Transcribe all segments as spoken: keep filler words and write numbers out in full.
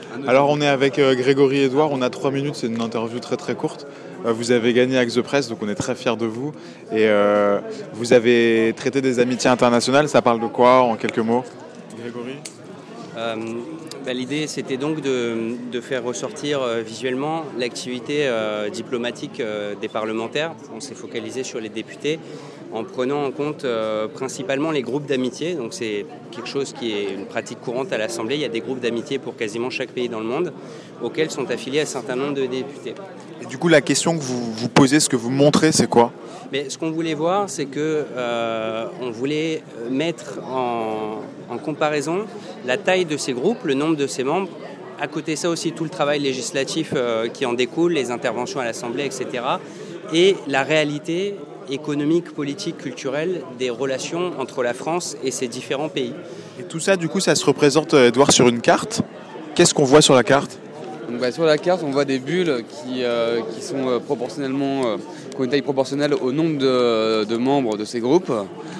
Alors on est avec euh, Grégory Edouard, on a trois minutes, c'est une interview très très courte. Euh, vous avez gagné avec The Press, donc on est très fiers de vous. Et euh, vous avez traité des amitiés internationales, ça parle de quoi en quelques mots, Grégory? Euh, bah, l'idée, c'était donc de, de faire ressortir euh, visuellement l'activité euh, diplomatique euh, des parlementaires. On s'est focalisé sur les députés en prenant en compte euh, principalement les groupes d'amitié. Donc c'est quelque chose qui est une pratique courante à l'Assemblée. Il y a des groupes d'amitié pour quasiment chaque pays dans le monde auxquels sont affiliés un certain nombre de députés. Et du coup, la question que vous vous posez, ce que vous montrez, c'est quoi? Mais ce qu'on voulait voir, c'est que euh, on voulait mettre en, en comparaison la taille de ces groupes, le nombre de ces membres. À côté de ça aussi, tout le travail législatif euh, qui en découle, les interventions à l'Assemblée, et cetera. Et la réalité économique, politique, culturelle des relations entre la France et ces différents pays. Et tout ça, du coup, ça se représente, Edouard, sur une carte. Qu'est-ce qu'on voit sur la carte? Donc, bah, sur la carte, on voit des bulles qui, euh, qui sont euh, proportionnellement, euh, qui ont une taille proportionnelle au nombre de, de membres de ces groupes.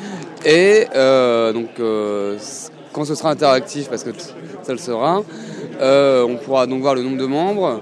Et euh, donc, euh, quand ce sera interactif, parce que ça le sera, euh, on pourra donc voir le nombre de membres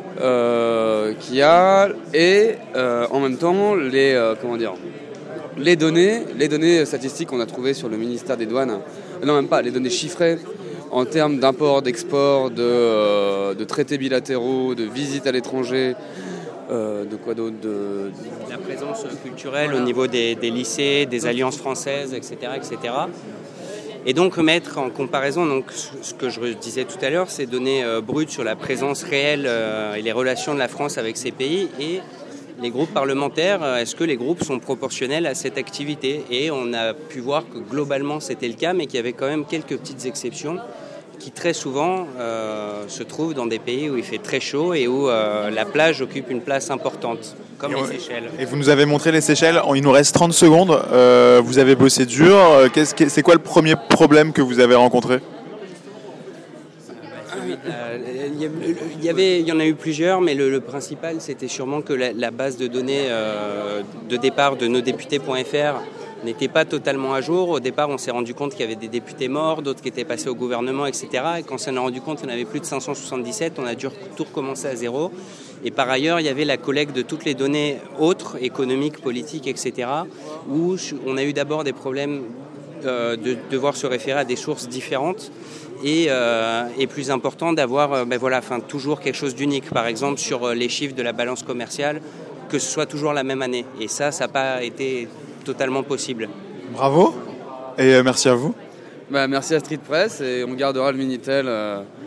euh, qu'il y a et euh, en même temps les euh, comment dire les données, les données statistiques qu'on a trouvées sur le ministère des Douanes. Non, même pas les données chiffrées. En termes d'import, d'export, de, euh, de traités bilatéraux, de visites à l'étranger, euh, de quoi d'autre de... La présence culturelle au niveau des, des lycées, des alliances françaises, et cetera, et cetera. Et donc mettre en comparaison, donc, ce que je disais tout à l'heure, ces données euh, brutes sur la présence réelle euh, et les relations de la France avec ces pays et les groupes parlementaires, est-ce que les groupes sont proportionnels à cette activité? Et on a pu voir que globalement c'était le cas, mais qu'il y avait quand même quelques petites exceptions qui très souvent euh, se trouvent dans des pays où il fait très chaud et où euh, la plage occupe une place importante, comme et les Seychelles. Et vous nous avez montré les Seychelles, il nous reste trente secondes, euh, vous avez bossé dur, Qu'est-ce que, c'est quoi le premier problème que vous avez rencontré? Il y avait, il y en a eu plusieurs, mais le, le principal, c'était sûrement que la, la base de données euh, de départ de nosdéputés point F R n'était pas totalement à jour. Au départ, on s'est rendu compte qu'il y avait des députés morts, d'autres qui étaient passés au gouvernement, et cetera. Et quand on s'en est rendu compte qu'il y en avait plus de cinq cent soixante-dix-sept, on a dû tout recommencer à zéro. Et par ailleurs, il y avait la collecte de toutes les données autres, économiques, politiques, et cetera, où on a eu d'abord des problèmes euh, de devoir se référer à des sources différentes. Et, euh, et plus important d'avoir euh, ben voilà, enfin, toujours quelque chose d'unique, par exemple sur euh, les chiffres de la balance commerciale, que ce soit toujours la même année. Et ça, ça n'a pas été totalement possible. Bravo et euh, merci à vous. Bah, merci à Street Press et on gardera le Minitel. Euh